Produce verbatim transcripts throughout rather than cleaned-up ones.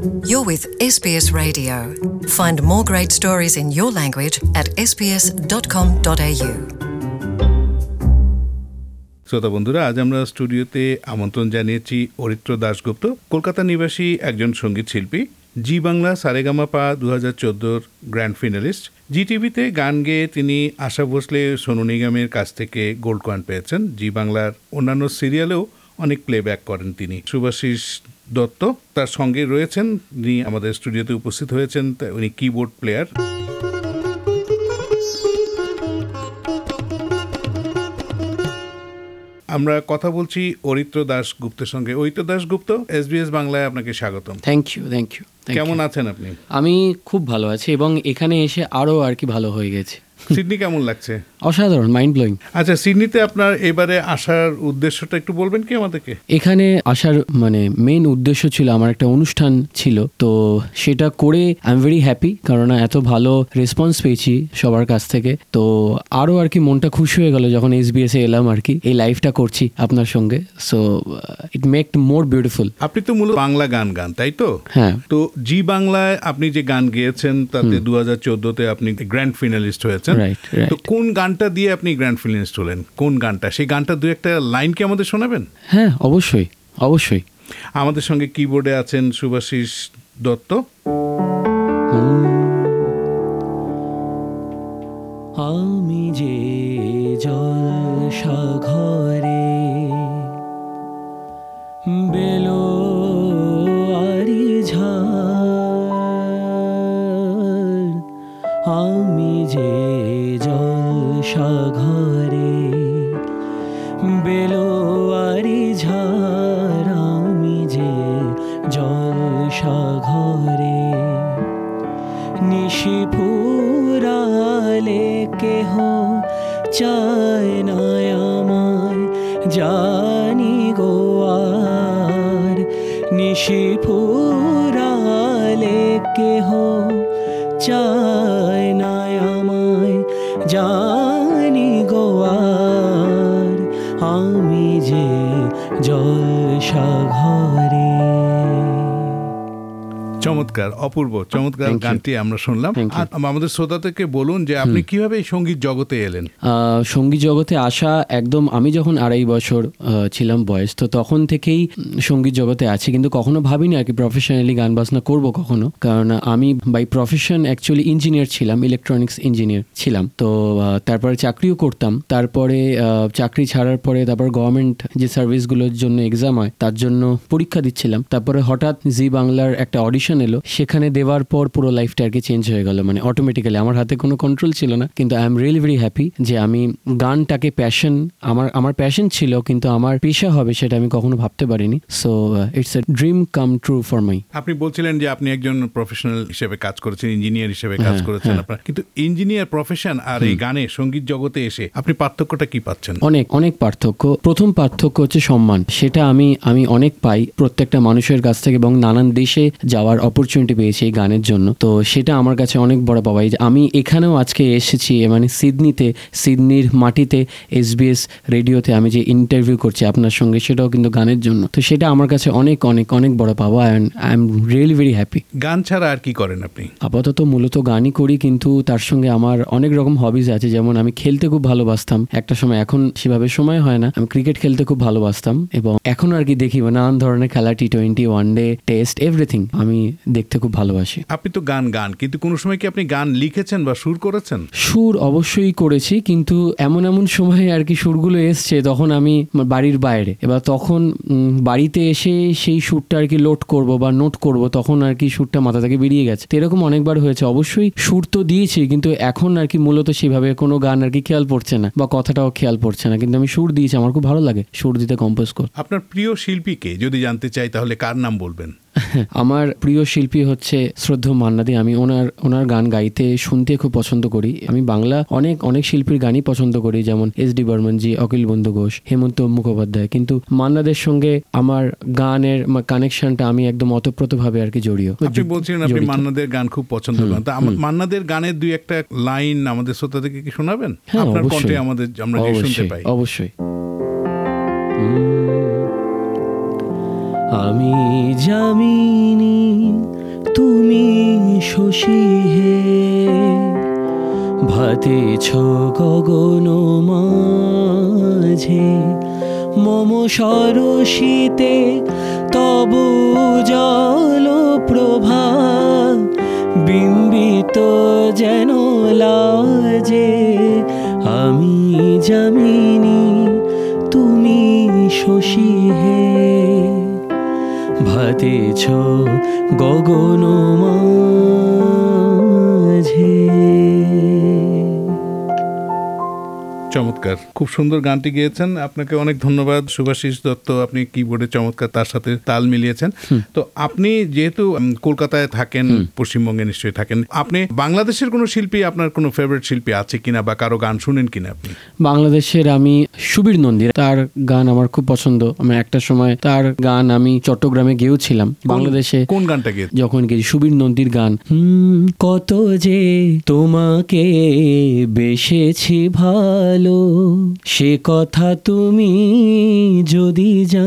You're with S B S Radio. Find more great stories in your language at s b s dot com dot a u. শ্রোতা বন্ধুরা, আজ আমরা স্টুডিওতে আমন্ত্রণ জানিয়েছি অরিত্র দাশগুপ্ত, কলকাতা নিবাসী একজন সঙ্গীত শিল্পী, জি বাংলা সারেগামাপা দু হাজার চোদ্দোর গ্র্যান্ড ফিনালিস্ট। জি টিভিতে গান গেয়ে তিনি আশা ভোসলে, সোনু নিগমের কাছ থেকে গোল্ড কয়েন পেয়েছেন। জি বাংলার অন্যান্য সিরিয়ালেও অনেক প্লেব্যাক করেন তিনি। শুভাশিস দত্ত তার সঙ্গে রয়েছেন, উনি আমাদের স্টুডিওতে উপস্থিত হয়েছেন। উনি কিবোর্ড প্লেয়ার। আমরা কথা বলছি অরিত্র দাশগুপ্তের সঙ্গে। অরিত্র দাশগুপ্ত, এসবিএস বাংলায় আপনাকে স্বাগতম। থ্যাংক ইউ থ্যাংক ইউ কেমন আছেন আপনি? আমি খুব ভালো আছি এবং এখানে এসে আরও আর কি ভালো হয়ে গেছে। সিডনি কেমন লাগছে? অসাধারণ, মাইন্ড ব্লোয়িং। আচ্ছা, সিডনিতে আপনার এবারে আসার উদ্দেশ্যটা একটু বলবেন কি আমাদেরকে? এখানে আসার মানে মেইন উদ্দেশ্য ছিল, আমার একটা অনুষ্ঠান ছিল, তো সেটা করে আই এম ভেরি হ্যাপি, কারণ এত ভালো রেসপন্স পেয়েছি সবার কাছ থেকে। তো আরও আর কি মনটা খুশি হয়ে গেল যখন এসবিএস এ এলাম আর কি, এই লাইভটা করছি আপনার সঙ্গে। So it make more beautiful. আপনি তো মূলত বাংলা গান গান, তাই তো? হ্যাঁ। তো জি বাংলায় আপনি যে গান গেয়েছেন তাতে দু হাজার চোদ্দোতে আপনি গ্র্যান্ড ফিনালিস্ট হয়েছেন। তো কোন গানটা দিয়ে আপনি গ্র্যান্ড ফিনালিস্ট হলেন? কোন গানটা? সেই গানটা দু একটা লাইন কি আমাদের শোনাবেন? হ্যাঁ, অবশ্যই অবশ্যই। আমাদের সঙ্গে কিবোর্ডে আছেন শুভাশিস দত্ত। আমি যে জলসাঘরে বেলো আরি ঝাড়, আমি যে জলসাঘরে বেলো আরি ঝাড়, আমি যে জলসাঘরে নিশি ফুরালে কেহ চায় না আমায়, জানি গো আর নিশি ফুরালে কেহ চায় না আমায়, জানি গো আর আমি যে জলসাঘরে। চমৎকার, অপূর্ব, চমৎকার গানটি আমরা শুনলাম। আমাদের শ্রোতাদেরকে বলুন যে আপনি কিভাবে এই সঙ্গীত জগতে এলেন? সঙ্গীত জগতে আসা একদম, আমি যখন আড়াই বছর ছিলাম বয়স, তো তখন থেকেই সঙ্গীত জগতে আছি, কিন্তু কখনো ভাবিনি আর কি প্রফেশনালি গান বাজনা করবো কখনো, কারণ আমি বাই প্রফেশন অ্যাকচুয়ালি ইঞ্জিনিয়ার ছিলাম, ইলেকট্রনিক্স ইঞ্জিনিয়ার ছিলাম। তো তারপরে চাকরিও করতাম, তারপরে চাকরি ছাড়ার পরে তারপর গভর্নমেন্ট যে সার্ভিসগুলোর জন্য এক্সাম হয় তার জন্য পরীক্ষা দিচ্ছিলাম। তারপরে হঠাৎ জি বাংলার একটা অডিশন এলো, সেখানে দেওয়ার পর পুরো লাইফটা আর কি চেঞ্জ হয়ে গেল, মানে অটোমেটিক্যালি। আমার হাতে কোনো কন্ট্রোল ছিল না, কিন্তু I am really very happy যে আমি গানটাকে প্যাশন, আমার আমার প্যাশন ছিল, কিন্তু আমার পেশা হবে সেটা আমি কখনো ভাবতে পারিনি। So it's a dream come true for my. আপনি বলছিলেন যে আপনি একজন প্রফেশনাল হিসেবে কাজ করেছেন, ইঞ্জিনিয়ার হিসেবে কাজ করেছেন আপনার, কিন্তু ইঞ্জিনিয়ার প্রফেশন আর এই গানে সঙ্গীত জগতে এসে আপনি পার্থক্যটা কি পাচ্ছেন? অনেক অনেক পার্থক্য। প্রথম পার্থক্য হচ্ছে সম্মান, সেটা আমি আমি অনেক পাই প্রত্যেকটা মানুষের কাছ থেকে, এবং নানান দেশে যাওয়ার অপরচুনিটি পেয়েছি এই গানের জন্য। তো সেটা আমার কাছে অনেক বড় পাওয়া। আমি এখানেও আজকে এসেছি, মানে সিডনিতে, সিডনির মাটিতে এসবিএস রেডিওতে আমি যে ইন্টারভিউ করছি আপনার সঙ্গে, সেটাও কিন্তু গানের জন্য। তো সেটা আমার কাছে অনেক অনেক অনেক বড় পাওয়া, and I am really very happy. গান ছাড়া আর কি করেন আপনি? আপাতত মূলত গানই করি, কিন্তু তার সঙ্গে আমার অনেক রকম হবিজ আছে। যেমন আমি খেলতে খুব ভালোবাসতাম একটা সময়, এখন সেভাবে সময় হয় না। আমি ক্রিকেট খেলতে খুব ভালোবাসতাম, এবং এখন আর কি দেখি নানান ধরনের খেলা, T twenty, one day, test, everything আমি দেখতে খুব ভালোবাসি। আপনি তো গান গান, কিন্তু কোনো সময় কি আপনি গান লিখেছেন বা সুর করেছেন? সুর অবশ্যই করেছি, কিন্তু এমন এমন সময় আর কি সুরগুলো এসছে তখন আমি বাড়ির বাইরে, এবার তখন বাড়িতে এসে সেই সুরটা আর কি লোড করব বা নোট করব, তখন আর কি সুরটা মাথা থেকে বেরিয়ে গেছে। তো এরকম অনেকবার হয়েছে। অবশ্যই সুর তো দিয়েছি, কিন্তু এখন আর কি মূলত সেভাবে কোনো গান আর কি খেয়াল পড়ছে না, বা কথাটাও খেয়াল পড়ছে না, কিন্তু আমি সুর দিয়েছি। আমার খুব ভালো লাগে সুর দিতে, কম্পোজ কর। আপনার প্রিয় শিল্পীকে যদি জানতে চাই তাহলে কার নাম বলবেন? আমার প্রিয় শিল্পী হচ্ছে শ্রদ্ধেয় মান্না দে। আমি ওনার ওনার গান গাইতে, শুনতে খুব পছন্দ করি। আমি বাংলা অনেক অনেক শিল্পীর গানই পছন্দ করি, যেমন এস ডি বর্মনজি, অখিল বন্ধু ঘোষ, হেমন্ত মুখোপাধ্যায়, কিন্তু মান্নাদের সঙ্গে আমার গানের কানেকশনটা আমি একদম অতপ্রতভাবে আর কি জড়িয়ে। আপনি বলছিলেন আপনি মান্নাদের গান খুব পছন্দ করেন, তা মান্নাদের গানের দুই একটা লাইন আমাদের শ্রোতাদেরকে কি শোনাবেন? আপনার কণ্ঠে আমাদের আমরা শুনতে পাই। অবশ্যই। আমি জামিনী শশী হে ভাতেছ গগন মাঝে মম সরসিতে তব জল প্রভা বিম্বিত যেন লাজে আমি যামিনী তুমি শশী হে ভাতেছ গগন মাঝে। চমৎকার, খুব সুন্দর গানটি গেয়েছেন। আপনাকে অনেক ধন্যবাদ শুভাশিস দত্ত, আপনি কিবোর্ডে চমৎকার তার সাথে তাল মিলিয়েছেন। তো আপনি যেহেতু উম, কলকাতায় থাকেন, পশ্চিমবঙ্গে নিশ্চয়ই থাকেন, আপনি বাংলাদেশের কোনো শিল্পী, আপনার কোনো ফেভারিট শিল্পী আছে কিনা বা কারো গান শুনেন কিনা আপনি? বাংলাদেশের আমি সুবীর নন্দী, তার গান আমার খুব পছন্দ। আমি একটা সময় তার গান আমি চট্টগ্রামে গেয়েছিলাম। বাংলাদেশে কোন গানটা গেয়ে? যখন গেছি সুবীর নন্দীর গান, হুম, কত যে তোমাকে বেসেছি ভালো সে কথা তুমি যদি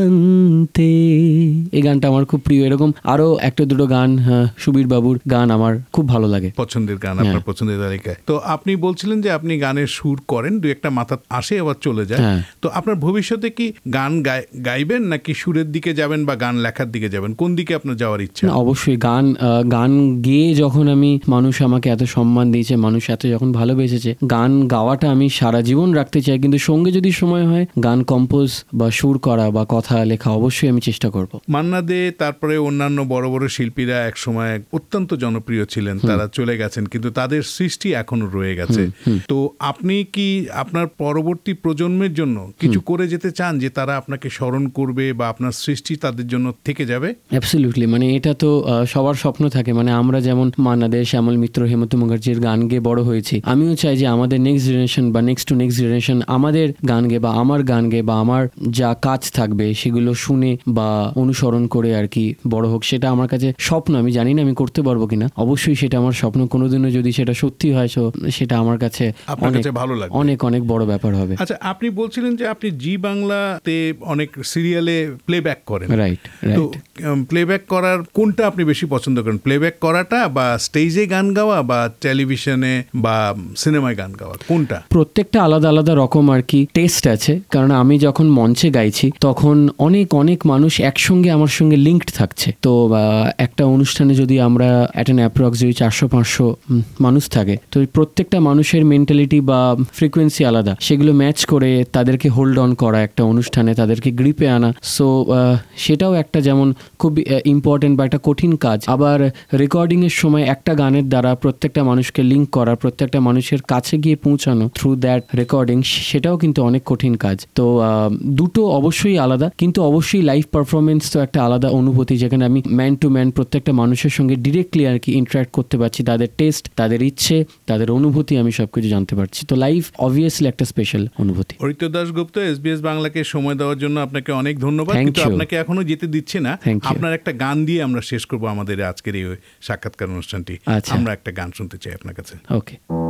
জানতে, এই গানটা আমার খুব প্রিয়। এরকম আরো একটা দুটো গান সুবীর বাবুর গান আমার খুব ভালো লাগে, পছন্দের গান, আপনার পছন্দের তালিকায়। তো আপনি বলছিলেন যে আপনি গানের সুর করেন, দু একটা মাথা আসে আবার চলে যায়। তো আপনার ভবিষ্যতে কি গান গাইবেন নাকি সুরের দিকে যাবেন বা গান লেখার দিকে যাবেন? কোন দিকে আপনার যাওয়ার ইচ্ছা? অবশ্যই গান গান গেয়ে যখন আমি, মানুষ আমাকে এত সম্মান দিয়েছে, মানুষ এত যখন ভালোবেসেছে, গান গাওয়াটা আমি সারা জীবন রাখতে চাই। কিন্তু সঙ্গে যদি সময় হয় গান কম্পোজ বা সুর করা বা কথা লেখা অবশ্যই আমি চেষ্টা করব। মান্না দে, তারপরে অন্যান্য বড় বড় শিল্পীরা এক সময় অত্যন্ত জনপ্রিয় ছিলেন, তারা চলে গেছেন, কিন্তু তাদের সৃষ্টি এখনো রয়ে গেছে। তো আপনি কি আপনার পরবর্তী প্রজন্মের জন্য কিছু করে যেতে চান যে তারা আপনাকে স্মরণ করবে বা আপনার সৃষ্টি তাদের জন্য থেকে যাবে? অ্যাবসলিউটলি, মানে এটা তো সবার স্বপ্ন থাকে। মানে আমরা যেমন মান্না দে, শ্যামল মিত্র, হেমন্ত মুখার্জির গান গেয়ে বড় হয়েছি, আমিও চাই যে আমাদের নেক্সট জেনারেশন বা নেক্সট টু নেক্সট জেনারেশন আমাদের গান গেয়ে বা আমার গান গেয়ে বা আমার যা কাজ থাকবে সেগুলো শুনে বা অনুসরণ করে আর কি বড় হোক। সেটা আমার কাছে স্বপ্ন। আমি জানি না আমি করতে পারবো কিনা, অবশ্যই সেটা আমার স্বপ্ন। কোনোদিনও যদি সেটা সত্যি হয় সেটা আমার কাছে অনেক ভালো লাগবে, অনেক অনেক বড় ব্যাপার হবে। আচ্ছা, আপনি বলছিলেন যে আপনি জি বাংলাতে অনেক সিরিয়ালে প্লেব্যাক করেন, রাইট? তো প্লেব্যাক করার কোনটা আপনি বেশি পছন্দ করেন? প্লেব্যাক করাটা বা স্টেজে গান গাওয়া বা টেলিভিশনে বা সিনেমায় গান গাওয়া, কোনটা? প্রত্যেকটা আলাদা আলাদা রকম আর কি টেস্ট আছে। কারণ আমি যখন মঞ্চে গাইছি তখন অনেক অনেক মানুষ একসঙ্গে আমার সঙ্গে লিঙ্কড থাকছে। তো একটা অনুষ্ঠানে যদি আমরা অ্যাট অ্যান অ্যাপ্রক্স যদি চারশো পাঁচশো মানুষ থাকে, তো প্রত্যেকটা মানুষের মেন্টালিটি বা ফ্রিকোয়েন্সি আলাদা, সেগুলো ম্যাচ করে তাদেরকে হোল্ড অন করা একটা অনুষ্ঠানে, তাদেরকে গ্রিপে আনা। সো সেটাও একটা যেমন খুব ইম্পর্টেন্ট বা একটা কঠিন কাজ। আবার রেকর্ডিংয়ের সময় একটা গানের দ্বারা প্রত্যেকটা মানুষকে লিঙ্ক করা, প্রত্যেকটা মানুষের কাছে গিয়ে পৌঁছানো থ্রু দ্যাট রেকর্ডিং, সেটাও কিন্তু অনেক কঠিন কাজ। তো দুটো অবশ্যই আলাদা, কিন্তু অবশ্যই লাইভ পারফরমেন্স তো একটা আলাদা অনুভূতি, যেখানে আমি ম্যান টু ম্যান প্রত্যেকটা মানুষের সঙ্গে ডিরেক্টলি আর কি ইন্টারাক্ট করতে পারছি, তাদের টেস্ট, তাদের ইচ্ছে, তাদের অনুভূতি আমি সবকিছু জানতে পারছি। তো লাইভ অবভিয়াসলি একটা স্পেশাল অনুভূতি। অরিত্র দাশগুপ্ত, এসবিএস বাংলাকে সময় দেওয়ার জন্য আপনাকে অনেক ধন্যবাদ। কিন্তু আপনাকে এখনো যেতে দিচ্ছি না, আপনার একটা গান দিয়ে আমরা শেষ করব আমাদের আজকের এই সাক্ষাৎকার অনুষ্ঠানটি। আমরা একটা গান শুনতে চাই আপনার কাছে। ওকে।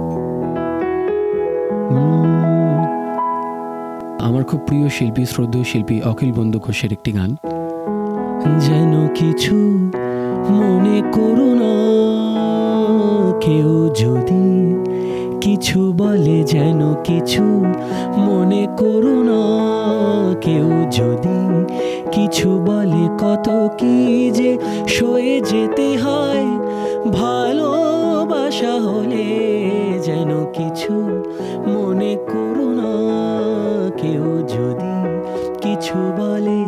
আমার খুব প্রিয় শিল্পী, শ্রদ্ধেয় শিল্পী অখিল বন্ধু ঘোষের একটি গান, যেন কিছু মনে করো না কেউ যদি কিছু বলে, যেন কিছু মনে করো না কেউ যদি কিছু বলে, কত কি যে সয়ে যেতে হয় ভালোবাসা হলে, যেন কিছু মনে করো না কেউ যদি কিছু বলে,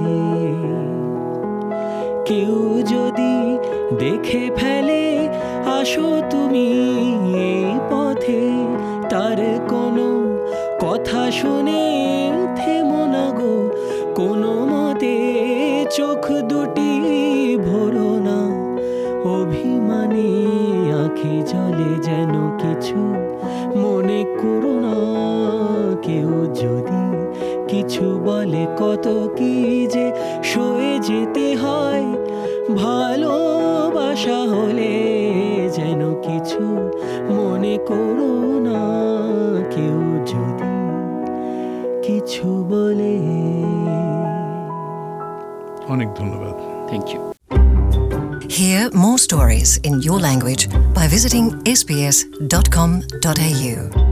কেউ যদি দেখে ফেলে আসো তুমি এই পথে, তার কোনো কথা শুনে থেমো না গো কোনো মতে, চোখ দুটি ভরো না অভিমানে আঁখি জলে, যেন কিছু মনে করো না কেউ যদি কিছু বলে, কত কি যে সয়ে যেতে হয় ভালোবাসা হলে, যেন কিছু মনে করো না কেউ যদি কিছু বলে। অনেক ধন্যবাদ। Thank you. Hear more stories in your language by visiting s b s dot com dot a u.